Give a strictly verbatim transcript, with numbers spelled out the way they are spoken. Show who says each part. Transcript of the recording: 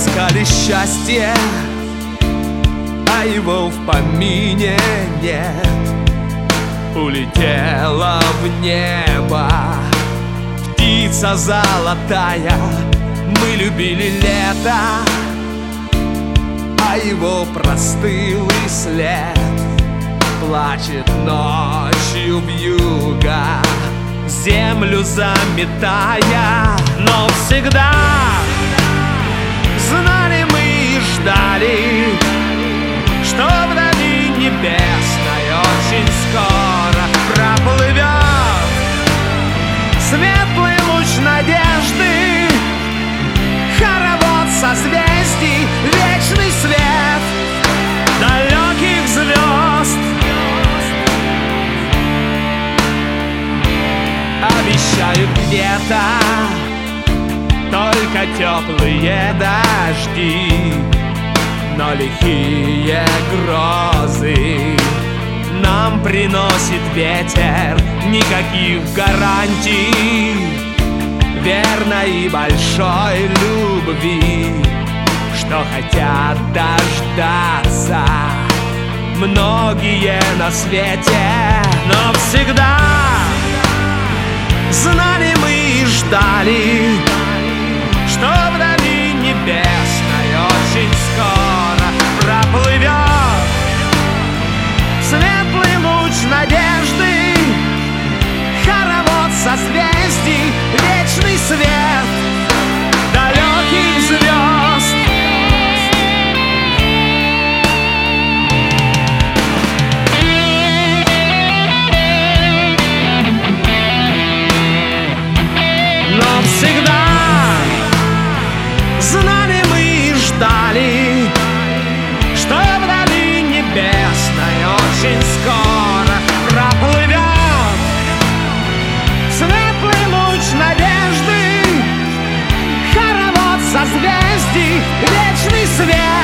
Speaker 1: искали счастье, а его в помине нет. Улетела в небо птица золотая. Мы любили лето, а его простыл и след. Плачет ночью вьюга, землю заметая. Но всегда знали мы и ждали, что вдали небесной очень скоро проплывет светлый луч надежды, хоровод созвездий, вечный свет далеких звезд. Обещают где-то только теплые дожди, но лихие грозы нам приносит ветер. Никаких гарантий верной и большой любви, что хотят дождаться многие на свете. Но всегда знали мы и ждали, что вдали небесной очень скоро проплывет светлый луч надежды, хоровод созвездий, вечный свет далеких звезд. Но всегда знали мы и ждали, что вдали небесной очень скоро проплывет светлый луч надежды, хоровод созвездий, вечный свет